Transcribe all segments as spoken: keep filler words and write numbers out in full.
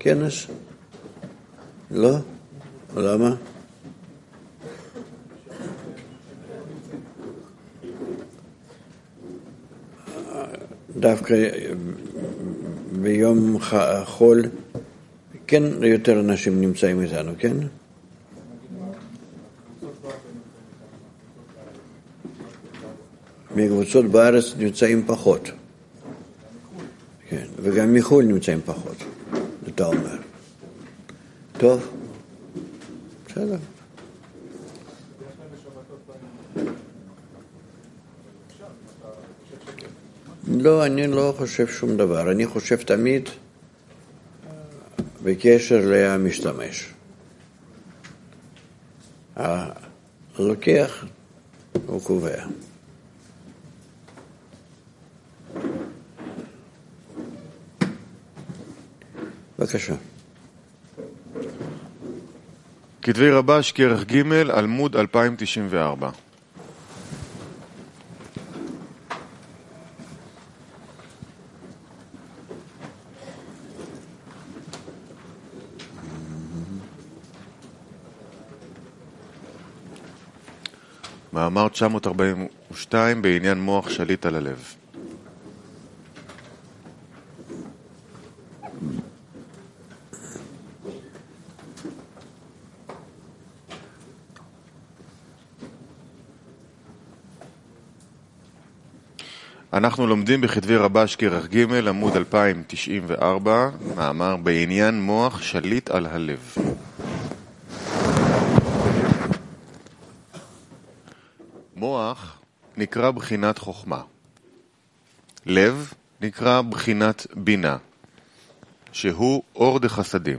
כנס? לא? למה? דווקא ביום חול כן יותר אנשים נמצאים איתנו, כן? מקבוצות בארץ נמצאים פחות. כן, וגם מחול נמצאים פחות, אתה אומר. טוב, בסדר. לא, אני לא חושב שום דבר. אני חושב תמיד בקשר למשתמש. הלוקח הוא קובע. בבקשה. כתבי רבש כרך ג' עמוד אלפיים תשעים וארבע. מאמר תשע מאות ארבעים ושתיים בעניין מוח שליט על הלב. אנחנו לומדים בכתבי רבש כרך ג' עמוד אלפיים תשעים וארבע, מאמר בעניין מוח שליט על הלב. מוח נקרא בחינת חוכמה. לב נקרא בחינת בינה, שהוא אור דחסדים.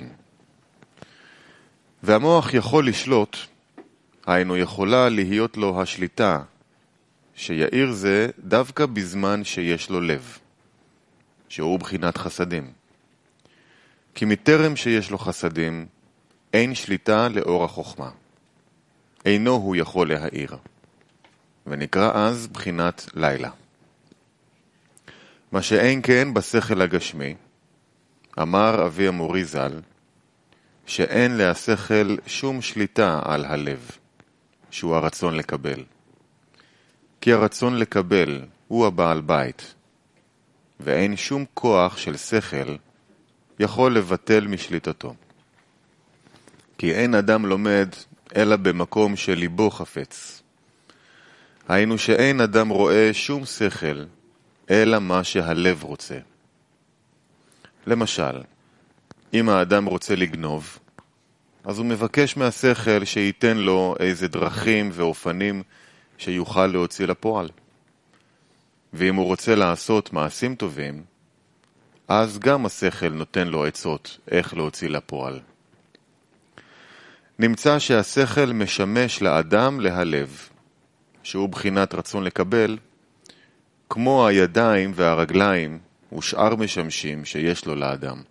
והמוח יכול לשלוט, היינו יכולה להיות לו השליטה, שיעיר זה דווקא בזמן שיש לו לב, שהוא בחינת חסדים. כי מטרם שיש לו חסדים, אין שליטה לאור החוכמה. אינו הוא יכול להעיר. ונקרא אז בחינת לילה. מה שאין כן בשכל הגשמי, אמר אבי המורי ז"ל, שאין להשכל שום שליטה על הלב, שהוא הרצון לקבל. כי הרצון לקבל הוא הבעל בית, ואין שום כוח של שכל יכול לבטל משליטתו. כי אין אדם לומד אלא במקום שליבו חפץ. היינו שאין אדם רואה שום שכל אלא מה שהלב רוצה. למשל, אם האדם רוצה לגנוב, אז הוא מבקש מהשכל שייתן לו איזה דרכים ואופנים שיוכל להוציא לפועל. ואם הוא רוצה לעשות מעשים טובים, אז גם השכל נותן לו עצות איך להוציא לפועל. נמצא שהשכל משמש לאדם להלב, שהוא בחינת רצון לקבל, כמו הידיים והרגליים ושאר משמשים שיש לו לאדם.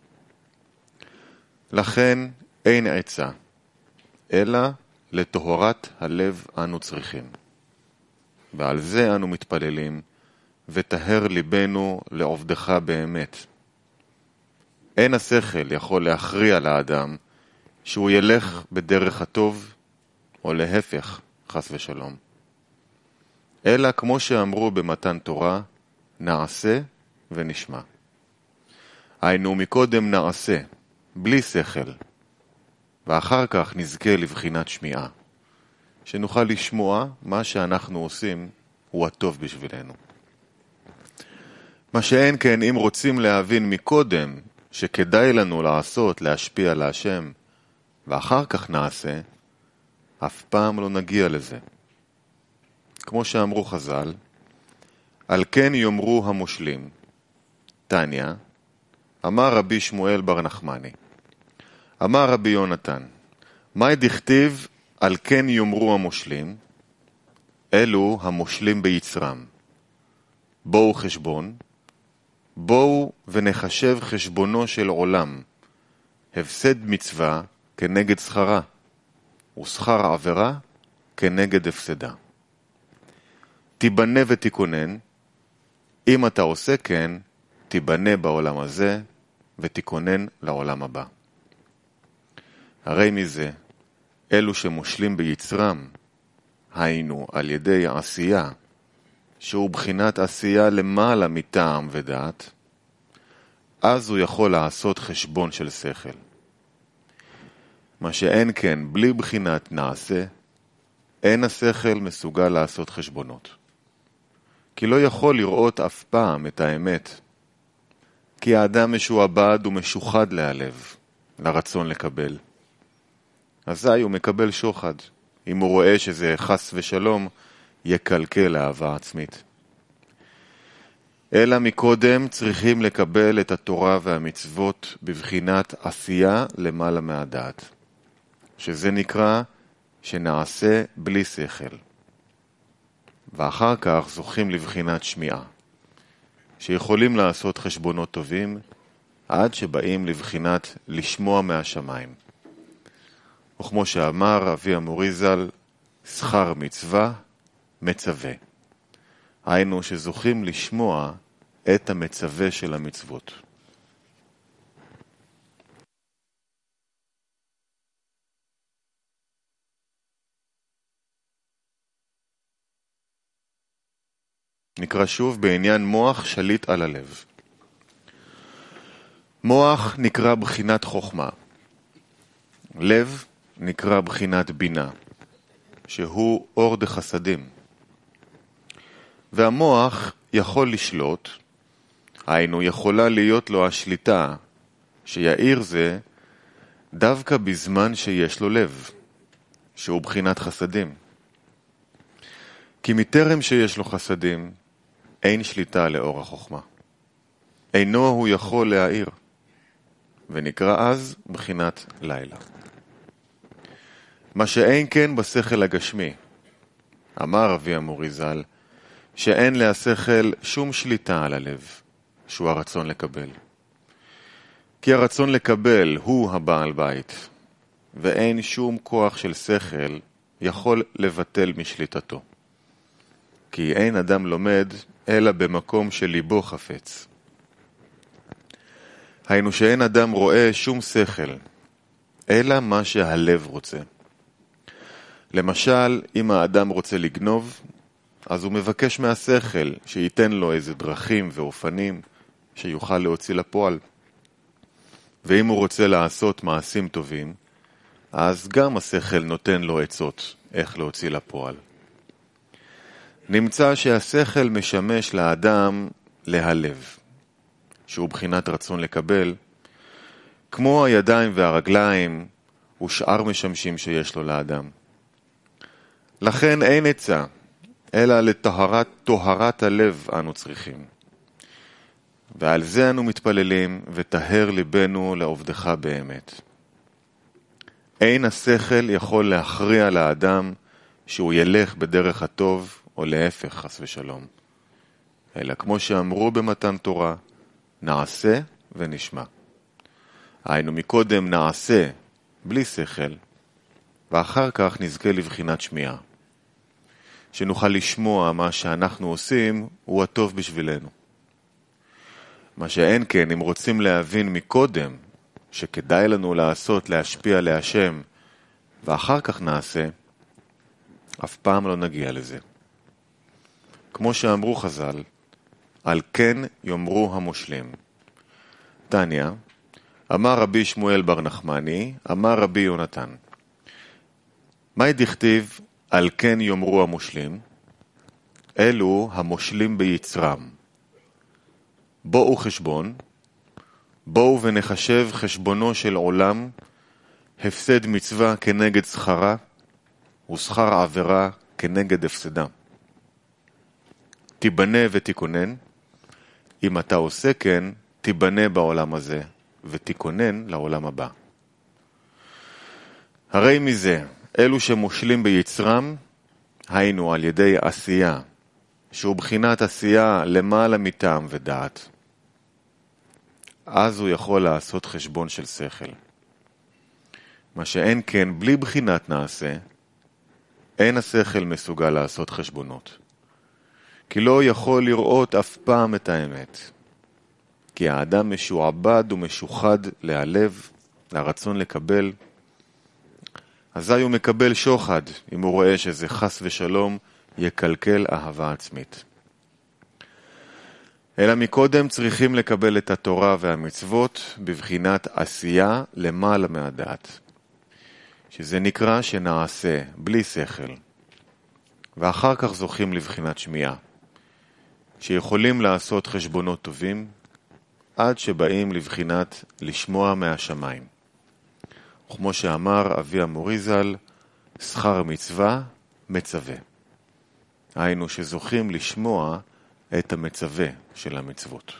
לכן אין עצה, אלא לטהרת הלב אנו צריכים. ועל זה אנו מתפללים, ותהר ליבנו לעובדך באמת. אין השכל יכול להכריע לאדם שהוא ילך בדרך הטוב, או להפך, חס ושלום. אלא כמו שאמרו במתן תורה, נעשה ונשמע. היינו מקודם נעשה, בלי שכל, ואחר כך נזכה לבחינת שמיעה, שנוכל לשמוע מה שאנחנו עושים הוא הטוב בשבילנו. מה שאין כן, אם רוצים להבין מקודם שכדאי לנו לעשות, להשפיע על השם, ואחר כך נעשה, אף פעם לא נגיע לזה. כמו שאמרו חז"ל, על כן יאמרו המושלים. תניא, אמר רבי שמואל בר נחמני, אמר רבי יונתן, מה דכתיב על כן יאמרו המושלים? אלו המושלים ביצרם. בואו חשבון, בואו ונחשב חשבונו של עולם, הפסד מצווה כנגד שכרה, ושכר עבירה כנגד הפסדה. תיבנה ותיכונן, אם אתה עושה כן, תיבנה בעולם הזה ותיכונן לעולם הבא. הרי מזה, אלו שמושלים ביצרם, היינו על ידי עשייה, שהוא בחינת עשייה למעלה מטעם ודעת, אז הוא יכול לעשות חשבון של שכל. מה שאין כן, בלי בחינת נעשה, אין השכל מסוגל לעשות חשבונות. כי לא יכול לראות אף פעם את האמת, כי האדם משועבד ומשוחד להלב, לרצון לקבל. אזי הוא מקבל שוחד, אם הוא רואה שזה חס ושלום, יקלקל אהבה עצמית. אלא מקודם צריכים לקבל את התורה והמצוות בבחינת עשייה למעלה מהדעת, שזה נקרא שנעשה בלי שכל. ואחר כך זוכים לבחינת שמיעה, שיכולים לעשות חשבונות טובים עד שבאים לבחינת לשמוע מהשמיים. וכמו שאמר אבי המורי ז"ל, שכר מצווה מצווה. היינו שזוכים לשמוע את המצווה של המצוות. נקרא שוב בעניין מוח שליט על הלב. מוח נקרא בחינת חוכמה. לב נקרא בחינת בינה, שהוא אור דחסדים. והמוח יכול לשלוט, היינו יכולה להיות לו השליטה, שיעיר זה דווקא בזמן שיש לו לב, שהוא בחינת חסדים. כי מטרם שיש לו חסדים, אין שליטה לאור החוכמה. אינו הוא יכול להעיר, ונקרא אז בחינת לילה. מה שאין כן בשכל הגשמי, אמר אבי המורי ז"ל, שאין להשכל שום שליטה על הלב, שהוא הרצון לקבל. כי הרצון לקבל הוא הבעל בית, ואין שום כוח של שכל יכול לבטל משליטתו. כי אין אדם לומד אלא במקום שליבו חפץ. היינו שאין אדם רואה שום שכל, אלא מה שהלב רוצה. למשל, אם האדם רוצה לגנוב, אז הוא מבקש מהשכל שייתן לו איזה דרכים ואופנים שיוכל להוציא לפועל. ואם הוא רוצה לעשות מעשים טובים, אז גם השכל נותן לו עצות איך להוציא לפועל. נמצא שהשכל משמש לאדם להלב, שהוא בחינת רצון לקבל, כמו הידיים והרגליים ושאר משמשים שיש לו לאדם. לכן אין עצה, אלא לטהרת טהרת הלב אנו צריכים. ועל זה אנו מתפללים, וטהר ליבנו לעובדך באמת. אין השכל יכול להכריע לאדם שהוא ילך בדרך הטוב, או להפך חס ושלום. אלא כמו שאמרו במתן תורה, נעשה ונשמע. היינו מקודם נעשה בלי שכל, ואחר כך נזכה לבחינת שמיעה. שנוכל לשמוע מה שאנחנו עושים הוא הטוב בשבילנו. מה שאין כן, אם רוצים להבין מקודם שכדאי לנו לעשות, להשפיע להשם, ואחר כך נעשה, אף פעם לא נגיע לזה. כמו שאמרו חז"ל, על כן יאמרו המושלים. תניא, אמר רבי שמואל בר נחמני, אמר רבי יונתן. מה דכתיב על כן יאמרו המושלים? אלו המושלים ביצרם. בואו חשבון, בואו ונחשב חשבונו של עולם, הפסד מצווה כנגד שכרה, ושכר עבירה כנגד הפסדה. תיבנה ותיכונן, אם אתה עושה כן, תיבנה בעולם הזה, ותיכונן לעולם הבא. הרי מזה, אלו שמושלים ביצרם, היינו על ידי עשייה, שהוא בחינת עשייה למעלה מטעם ודעת. אז הוא יכול לעשות חשבון של שכל. מה שאין כן, בלי בחינת נעשה, אין השכל מסוגל לעשות חשבונות. כי לא יכול לראות אף פעם את האמת. כי האדם משועבד ומשוחד להלב, לרצון לקבל, אזי הוא מקבל שוחד אם הוא רואה שזה חס ושלום יקלקל אהבה עצמית. אלא מקודם צריכים לקבל את התורה והמצוות בבחינת עשייה למעלה מהדעת, שזה נקרא שנעשה בלי שכל, ואחר כך זוכים לבחינת שמיעה, שיכולים לעשות חשבונות טובים עד שבאים לבחינת לשמוע מהשמיים. כמו שאמר אבי המורי ז"ל, שכר מצווה מצווה. היינו שזוכים לשמוע את המצווה של המצוות.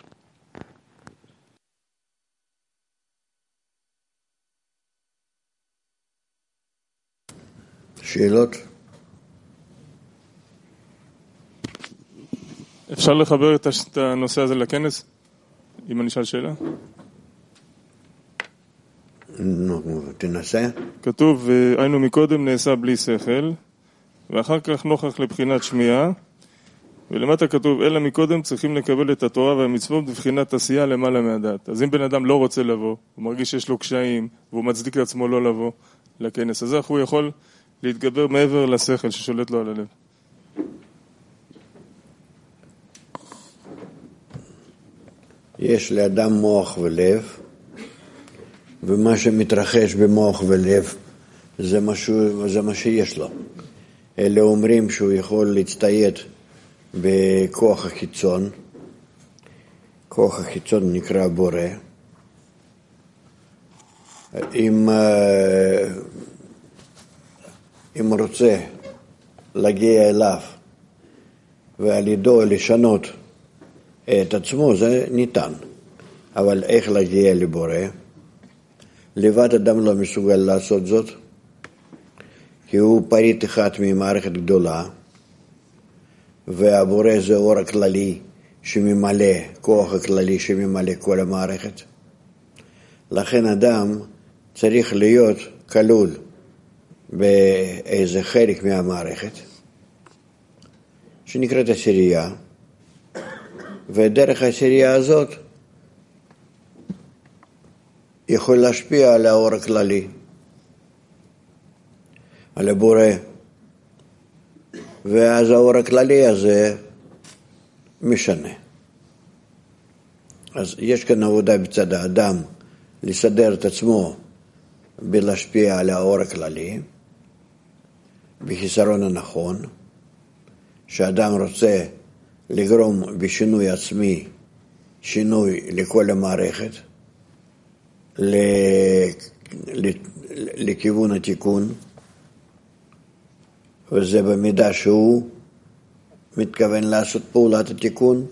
שאלות? אפשר לחבר את הנושא הזה לכנס? אם אני אשאל שאלה? נו, תנסה. כתוב, היינו מקודם נעשה בלי שכל, ואחר כך נוכח לבחינת שמיעה, ולמטה כתוב, אלא מקודם צריכים לקבל את התורה והמצוות בבחינת עשייה למעלה מהדעת. אז אם בן אדם לא רוצה לבוא, הוא מרגיש שיש לו קשיים, והוא מצדיק לעצמו לא לבוא לכנס, אז איך הוא יכול להתגבר מעבר לשכל ששולט לו על הלב? יש לאדם מוח ולב, ומה שמתרחש במוח ולב זה משהו, זה מה שיש לו. אלה אומרים שהוא יכול להצטייד בכוח החיצון. כוח החיצון נקרא בורא. אם, אם הוא רוצה להגיע אליו ועל ידו לשנות את עצמו, זה ניתן. אבל איך להגיע לבורא? לבד אדם לא מסוגל לעשות זאת, כי הוא פריט אחד ממערכת גדולה, והבורא זה אור הכללי שממלא, כוח הכללי שממלא כל המערכת. לכן אדם צריך להיות כלול באיזה חלק מהמערכת, שנקראת עשירייה, ודרך העשירייה הזאת יכול להשפיע על האור הכללי, על הבורא. ואז האור הכללי הזה משנה. אז יש כאן עבודה בצד האדם לסדר את עצמו בלהשפיע על האור הכללי, בחיסרון הנכון, שאדם רוצה לגרום בשינוי עצמי, שינוי לכל המערכת, לכיוון התיקון, וזה במידה שהוא מתכוון לעשות פעולת התיקון.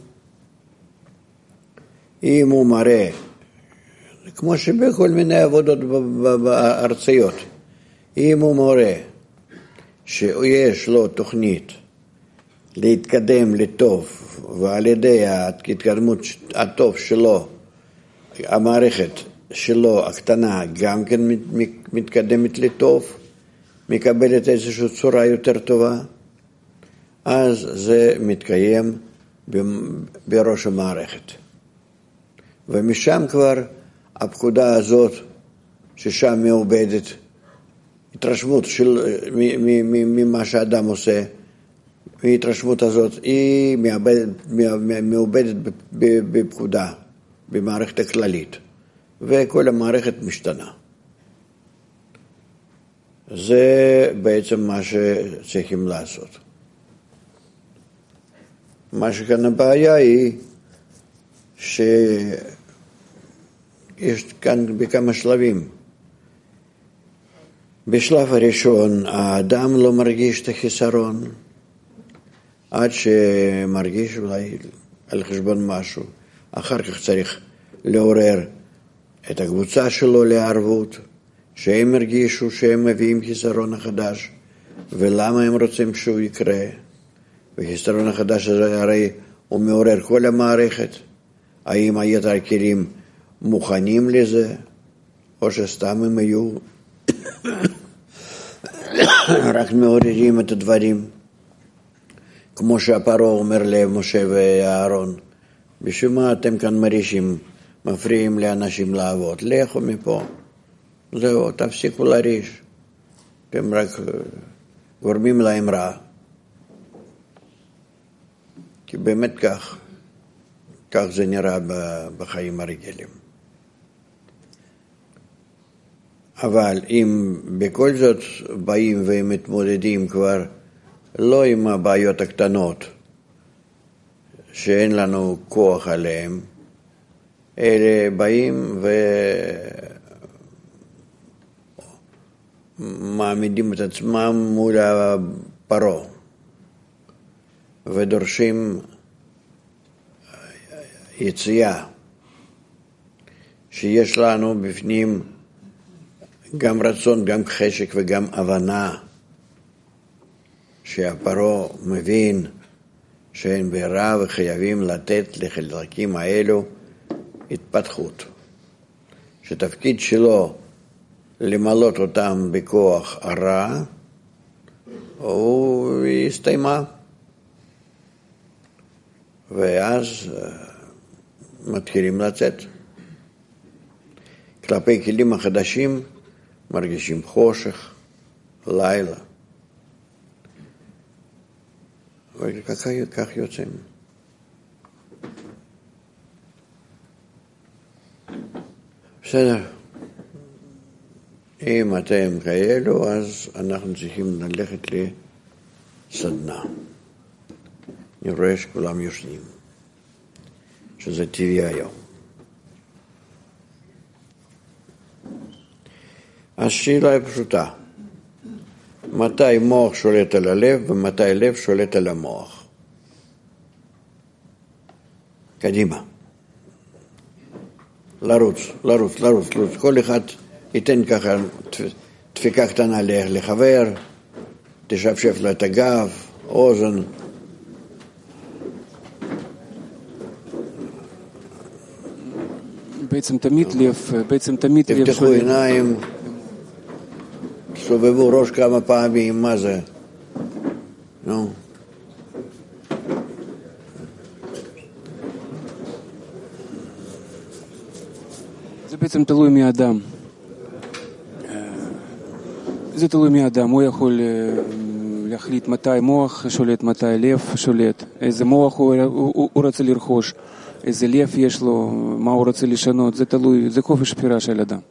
אם הוא מראה, כמו שבכל מיני עבודות בארציות, אם הוא מראה שיש לו תוכנית להתקדם לטוב, ועל ידי ההתקדמות הטוב שלו, המערכת שלו הקטנה גם כן מתקדמת לטוב, מקבלת איזושהי צורה יותר טובה, אז זה מתקיים בראש המערכת. ומשם כבר הפקודה הזאת, ששם מעובדת, התרשמות של ממה שאדם עושה, ההתרשמות הזאת היא מעובדת בפקודה, במערכת הכללית, וכל המערכת משתנה. זה בעצם מה שצריכים לעשות. מה שכאן הבעיה היא שיש כאן בכמה שלבים. בשלב הראשון האדם לא מרגיש את החיסרון, עד שמרגיש אולי על חשבון משהו. אחר כך צריך לעורר את הקבוצה שלו לערבות, שהם הרגישו שהם מביאים חיסרון החדש, ולמה הם רוצים שהוא יקרה. וחיסרון החדש הזה הרי הוא מעורר כל המערכת. האם היתר הכלים מוכנים לזה, או שסתם הם היו רק מעוררים את הדברים. כמו שהפרעה אומר למשה ואהרון, בשביל מה אתם כאן מרישים, מפריעים לאנשים לעבוד? לכו מפה. זהו, תפסיקו להריש. הם רק גורמים להם רע. כי באמת כך, כך זה נראה בחיים הרגילים. אבל אם בכל זאת באים ומתמודדים כבר לא עם הבעיות הקטנות שאין לנו כוח עליהם, אלה באים ומעמידים את עצמם מול הפרו ודורשים יציאה, שיש לנו בפנים גם רצון, גם חשק וגם הבנה שהפרו מבין שאין ברירה וחייבים לתת לחלקים האלו התפתחות, שתפקיד שלו למלות אותם בכוח הרע הוא הסתיימה, ואז מתחילים לצאת. כלפי כלים החדשים מרגישים חושך, לילה, וכך יוצאים. בסדר. אם אתם כאלו, אז אנחנו צריכים ללכת לסדנה. אני רואה שכולם יושנים, שזה טבעי היום. השאלה היא פשוטה. מתי מוח שולט על הלב ומתי הלב שולט על המוח? קדימה. לרוץ, לרוץ, לרוץ, לרוץ. כל אחד ייתן ככה דפיקה קטנה לחבר, תשפשף לו את הגב, אוזן. בעצם תמיד לב, בעצם תמיד לב. תפתחו עיניים, סובבו ראש כמה פעמים, מה זה? נו. זה בעצם תלוי מהאדם. זה תלוי מהאדם, הוא יכול להחליט מתי מוח שולט, מתי לב שולט, איזה מוח הוא, הוא, הוא רוצה לרכוש, איזה לב יש לו, מה הוא רוצה לשנות, זה תלוי, זה חופש בחירה של אדם.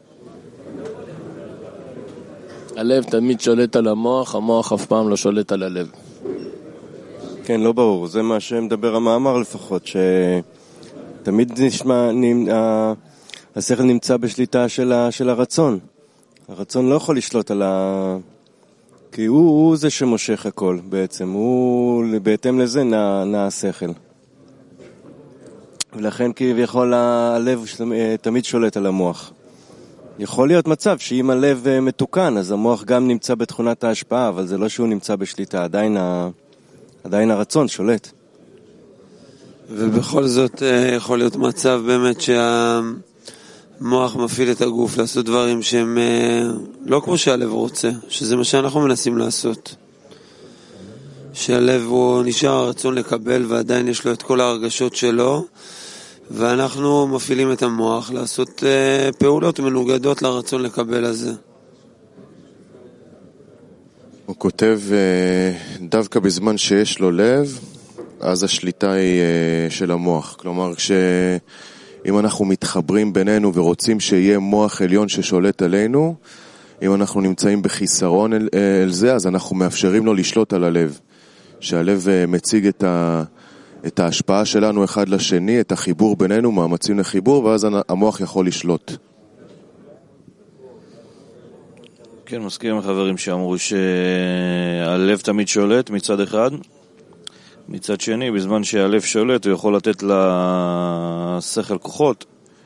הלב תמיד שולט על המוח, המוח אף פעם לא שולט על הלב. כן, לא ברור, זה מה שמדבר המאמר לפחות, שתמיד נשמע, השכל נמצא בשליטה של, ה, של הרצון. הרצון לא יכול לשלוט על ה... כי הוא, הוא זה שמושך הכל בעצם, הוא בהתאם לזה נע, נע השכל. ולכן כביכול הלב תמיד שולט על המוח. יכול להיות מצב שאם הלב מתוקן, אז המוח גם נמצא בתכונת ההשפעה, אבל זה לא שהוא נמצא בשליטה, עדיין, ה... עדיין הרצון שולט. ובכל זאת יכול להיות מצב באמת שהמוח מפעיל את הגוף לעשות דברים שהם לא כמו שהלב רוצה, שזה מה שאנחנו מנסים לעשות. שהלב הוא נשאר הרצון לקבל ועדיין יש לו את כל ההרגשות שלו, ואנחנו מפעילים את המוח לעשות פעולות מנוגדות לרצון לקבל הזה. הוא כותב, דווקא בזמן שיש לו לב, אז השליטה היא של המוח. כלומר, אם אנחנו מתחברים בינינו ורוצים שיהיה מוח עליון ששולט עלינו, אם אנחנו נמצאים בחיסרון אל, אל זה, אז אנחנו מאפשרים לו לשלוט על הלב. שהלב מציג את ה... את ההשפעה שלנו אחד לשני, את החיבור בינינו, מאמצים לחיבור, ואז המוח יכול לשלוט. כן, מסכים עם החברים שאמרו שהלב תמיד שולט מצד אחד, מצד שני, בזמן שהלב שולט, הוא יכול לתת לשכל כוחות,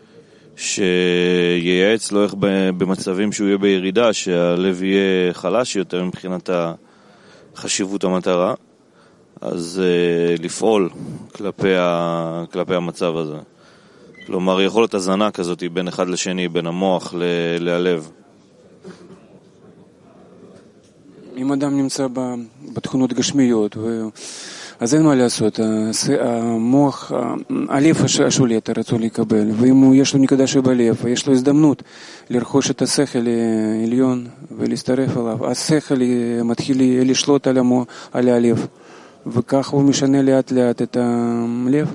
שייעץ לו איך במצבים שהוא יהיה בירידה, שהלב יהיה חלש יותר מבחינת חשיבות המטרה, אז uh, לפעול כלפי, ה... כלפי המצב הזה. כלומר, יכול להיות הזנה כזאת בין אחד לשני, בין המוח ל... להלב. אם אדם נמצא בתכונות גשמיות, אז אין מה לעשות, המוח, הלב השולט הרצון לקבל, ואם יש לו נקודה שבלב, יש לו הזדמנות לרכוש את השכל העליון ולהצטרף אליו, השכל מתחיל לשלוט על, המו, על הלב, וכך הוא משנה לאט לאט את הלב.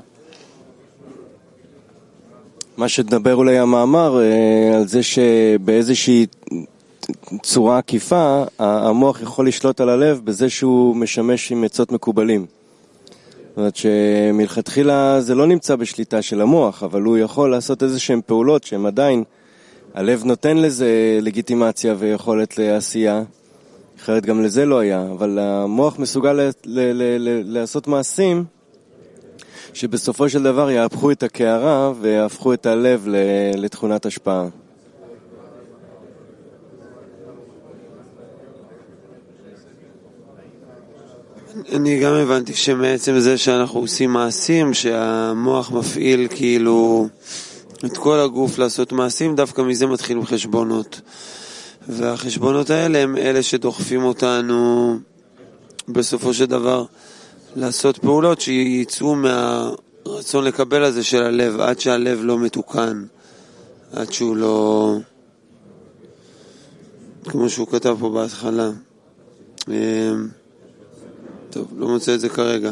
מה שתדבר אולי המאמר על זה שבאיזושהי צורה עקיפה המוח יכול לשלוט על הלב בזה שהוא משמש עם עצות מקובלים. זאת אומרת שמלכתחילה זה לא נמצא בשליטה של המוח, אבל הוא יכול לעשות איזשהם פעולות שהן עדיין, הלב נותן לזה לגיטימציה ויכולת לעשייה, אחרת גם לזה לא היה, אבל המוח מסוגל ל- ל- ל- לעשות מעשים שבסופו של דבר יהפכו את הקערה ויהפכו את הלב לתכונת השפעה. אני גם הבנתי שמעצם זה שאנחנו עושים מעשים, שהמוח מפעיל כאילו את כל הגוף לעשות מעשים, דווקא מזה מתחילים חשבונות. והחשבונות האלה הם אלה שדוחפים אותנו בסופו של דבר לעשות פעולות שיצאו מהרצון לקבל הזה של הלב, עד שהלב לא מתוקן, עד שהוא לא, כמו שהוא כתב פה בהתחלה. טוב, לא מוצא את זה כרגע.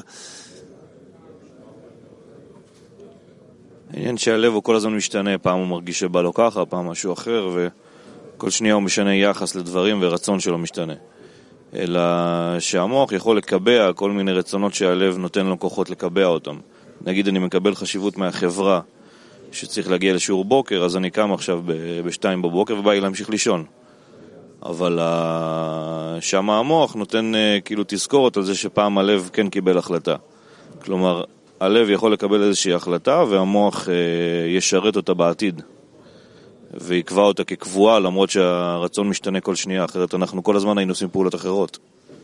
העניין שהלב הוא כל הזמן משתנה, פעם הוא מרגיש שבא לו ככה, פעם משהו אחר, וכל שנייה הוא משנה יחס לדברים ורצון שלו משתנה. אלא שהמוח יכול לקבע כל מיני רצונות שהלב נותן לו כוחות לקבע אותם. נגיד אני מקבל חשיבות מהחברה שצריך להגיע לשיעור בוקר, אז אני קם עכשיו בשתיים בבוקר ובא לי להמשיך לישון. אבל שם המוח נותן כאילו תזכורת על זה שפעם הלב כן קיבל החלטה. כלומר, הלב יכול לקבל איזושהי החלטה והמוח ישרת אותה בעתיד ויקבע אותה כקבועה, למרות שהרצון משתנה כל שנייה, אחרת אנחנו כל הזמן היינו עושים פעולות אחרות.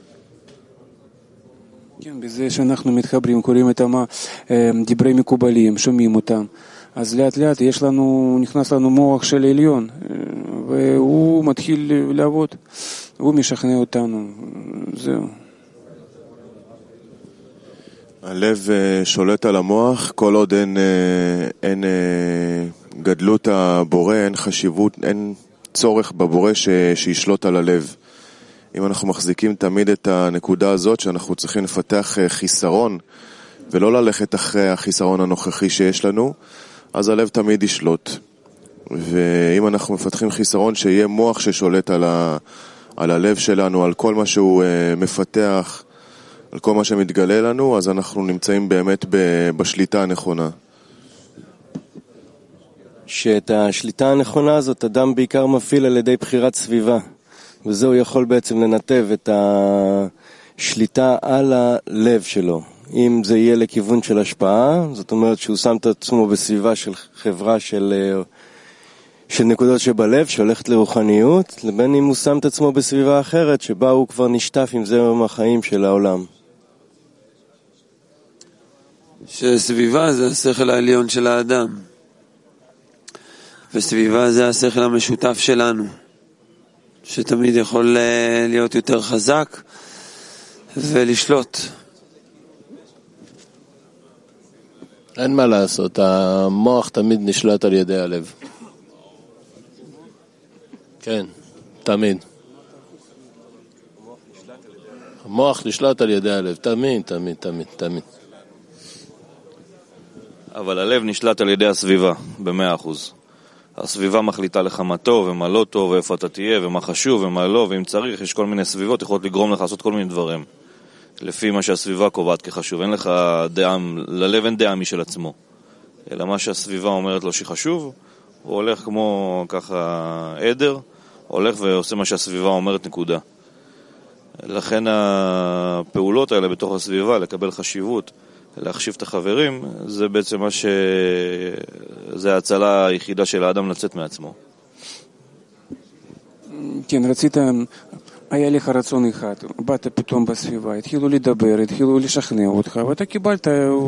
כן, בזה שאנחנו מתחברים, קוראים את דברי מקובלים, שומעים אותם, אז לאט לאט יש לנו, נכנס לנו מוח של העליון, והוא מתחיל לעבוד, הוא משכנע אותנו, זהו. הלב שולט על המוח, כל עוד אין, אין גדלות הבורא, אין חשיבות, אין צורך בבורא ש, שישלוט על הלב. אם אנחנו מחזיקים תמיד את הנקודה הזאת שאנחנו צריכים לפתח חיסרון ולא ללכת אחרי החיסרון הנוכחי שיש לנו, אז הלב תמיד ישלוט. ואם אנחנו מפתחים חיסרון שיהיה מוח ששולט על, ה, על הלב שלנו, על כל מה שהוא מפתח, על כל מה שמתגלה לנו, אז אנחנו נמצאים באמת בשליטה הנכונה. שאת השליטה הנכונה הזאת אדם בעיקר מפעיל על ידי בחירת סביבה, וזהו יכול בעצם לנתב את השליטה על הלב שלו. אם זה יהיה לכיוון של השפעה, זאת אומרת שהוא שם את עצמו בסביבה של חברה של, של נקודות שבלב שהולכת לרוחניות, לבין אם הוא שם את עצמו בסביבה אחרת שבה הוא כבר נשטף עם זרם החיים של העולם. שסביבה זה השכל העליון של האדם, וסביבה זה השכל המשותף שלנו, שתמיד יכול להיות יותר חזק ולשלוט. אין מה לעשות, המוח תמיד נשלט על ידי הלב. כן, תמיד. המוח נשלט על ידי הלב, תמיד, תמיד, תמיד, תמיד. אבל הלב נשלט על ידי הסביבה, במאה אחוז. הסביבה מחליטה לך מה טוב ומה לא טוב, ואיפה אתה תהיה, ומה חשוב ומה לא, ואם צריך, יש כל מיני סביבות, יכולות לגרום לך לעשות כל מיני דברים. לפי מה שהסביבה קובעת כחשוב. אין לך דעה, ללב אין דעה משל עצמו. אלא מה שהסביבה אומרת לו שחשוב, הוא הולך כמו ככה עדר, הולך ועושה מה שהסביבה אומרת נקודה. לכן הפעולות האלה בתוך הסביבה, לקבל חשיבות, להחשיב את החברים, זה בעצם מה ש... זה ההצלה היחידה של האדם לצאת מעצמו. כן, רצית, היה לך רצון אחד, באת פתאום בסביבה, התחילו לדבר, התחילו לשכנע אותך, ואתה קיבלת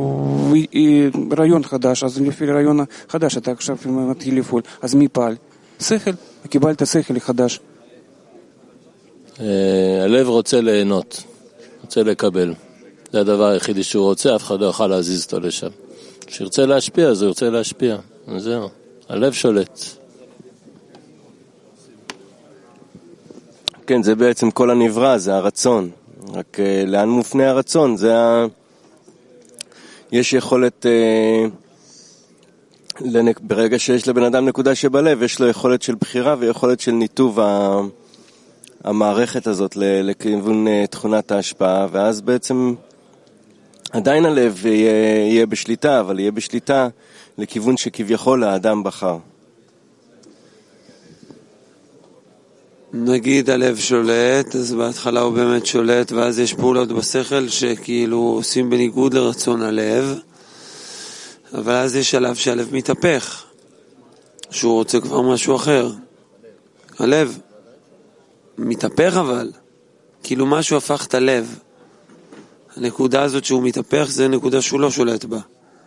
רעיון חדש, אז לפי רעיון חדש אתה עכשיו מתחיל לפעול, אז מי פעל? שכל, קיבלת שכל חדש. הלב רוצה ליהנות, רוצה לקבל. זה הדבר היחידי שהוא רוצה, אף אחד לא יוכל להזיז אותו לשם. כשירצה להשפיע, אז הוא ירצה להשפיע. זהו, הלב שולט. כן, זה בעצם כל הנברא, זה הרצון. רק uh, לאן מופנה הרצון? זה ה... יש יכולת, uh, לנק... ברגע שיש לבן אדם נקודה שבלב, יש לו יכולת של בחירה ויכולת של ניתוב ה... המערכת הזאת לכיוון uh, תכונת ההשפעה, ואז בעצם עדיין הלב יהיה, יהיה בשליטה, אבל יהיה בשליטה לכיוון שכביכול האדם בחר. נגיד הלב שולט, אז בהתחלה הוא באמת שולט, ואז יש פעולות בשכל שכאילו עושים בניגוד לרצון הלב, אבל אז יש שלב שהלב מתהפך, שהוא רוצה כבר משהו אחר. הלב מתהפך, אבל כאילו משהו הפך את הלב. הנקודה הזאת שהוא מתהפך זה נקודה שהוא לא שולט בה.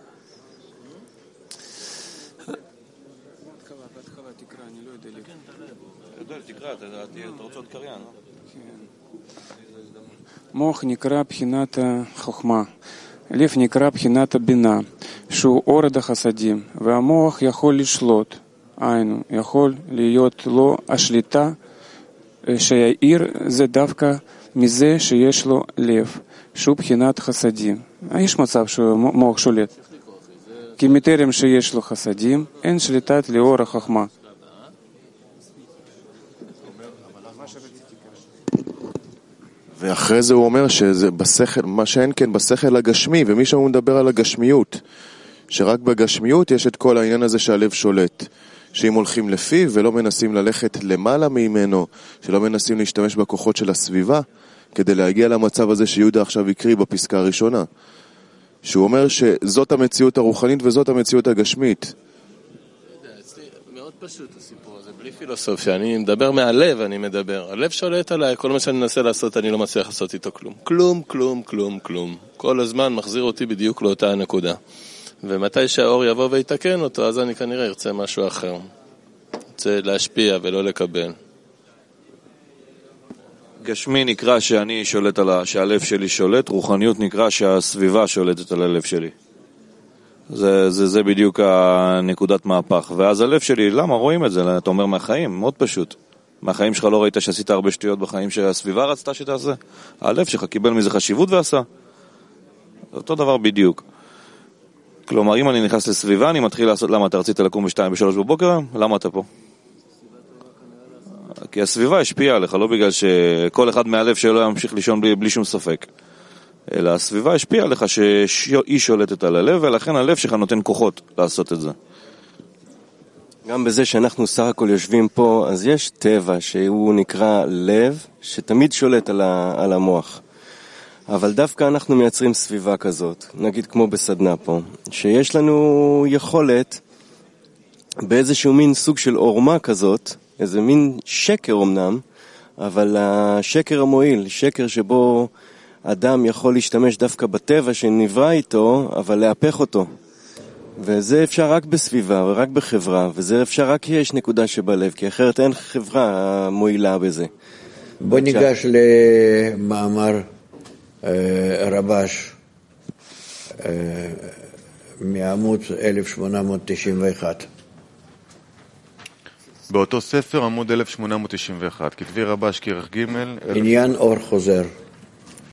מוח נקרא בחינת החוכמה, לב נקרא בחינת הבינה, שהוא אורד החסדים, והמוח יכול לשלוט, היינו, יכול להיות לו השליטה שהעיר זה דווקא מזה שיש לו לב, שהוא בחינת חסדים. יש מצב שמוח שולט, כי מטרם שיש לו חסדים, אין שליטת לאור החוכמה. ואחרי זה הוא אומר שזה בשכל, מה שאין כן בשכל הגשמי, ומי שהוא מדבר על הגשמיות, שרק בגשמיות יש את כל העניין הזה שהלב שולט, שאם הולכים לפיו ולא מנסים ללכת למעלה ממנו, שלא מנסים להשתמש בכוחות של הסביבה, כדי להגיע למצב הזה שיהודה עכשיו יקריא בפסקה הראשונה, שהוא אומר שזאת המציאות הרוחנית וזאת המציאות הגשמית. מאוד פשוט הסיפור הזה, בלי פילוסופיה, אני מדבר מהלב, אני מדבר. הלב שולט עליי, כל מה שאני מנסה לעשות, אני לא מצליח לעשות איתו כלום. כלום, כלום, כלום, כלום. כל הזמן מחזיר אותי בדיוק לאותה הנקודה. ומתי שהאור יבוא ויתקן אותו, אז אני כנראה ארצה משהו אחר. ארצה להשפיע ולא לקבל. גשמי נקרא שאני שולט על ה... שהלב שלי שולט, רוחניות נקרא שהסביבה שולטת על הלב שלי. זה, זה, זה בדיוק הנקודת מהפך. ואז הלב שלי, למה רואים את זה? אתה אומר מהחיים, מאוד פשוט. מהחיים שלך לא ראית שעשית הרבה שטויות בחיים שהסביבה רצתה שתעשה. הלב שלך קיבל מזה חשיבות ועשה. אותו דבר בדיוק. כלומר, אם אני נכנס לסביבה, אני מתחיל לעשות, למה אתה רצית לקום בשתיים, בשלוש בבוקר? למה אתה פה? כי הסביבה השפיעה עליך, לא בגלל שכל אחד מהלב שלו ימשיך לישון בלי, בלי שום ספק. אלא הסביבה השפיעה עליך שהיא שולטת על הלב, ולכן הלב שלך נותן כוחות לעשות את זה. גם בזה שאנחנו סך הכל יושבים פה, אז יש טבע שהוא נקרא לב, שתמיד שולט על, ה, על המוח. אבל דווקא אנחנו מייצרים סביבה כזאת, נגיד כמו בסדנה פה, שיש לנו יכולת באיזשהו מין סוג של עורמה כזאת, איזה מין שקר אמנם, אבל השקר המועיל, שקר שבו אדם יכול להשתמש דווקא בטבע שנברא איתו, אבל להפך אותו. וזה אפשר רק בסביבה ורק בחברה, וזה אפשר רק כי יש נקודה שבלב, כי אחרת אין חברה מועילה בזה. בוא ניגש למאמר רבש מעמוד אלף שמונה מאות תשעים ואחת. באותו ספר עמוד אלף שמונה מאות תשעים ואחת, כתבי רבש כרך ג' עניין אור חוזר.